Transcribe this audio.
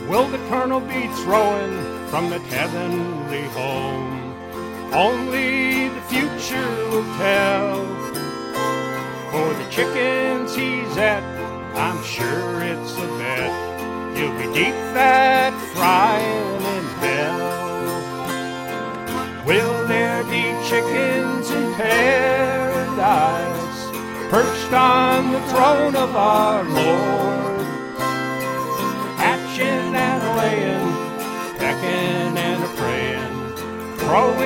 will the Colonel be throwing from that heavenly home? Only the future will tell. For the chickens he's at, I'm sure it's a bet he'll be deep fat frying in hell. Will there be chickens in paradise, perched on the throne of our Lord, hatching and laying, pecking and a praying, throwing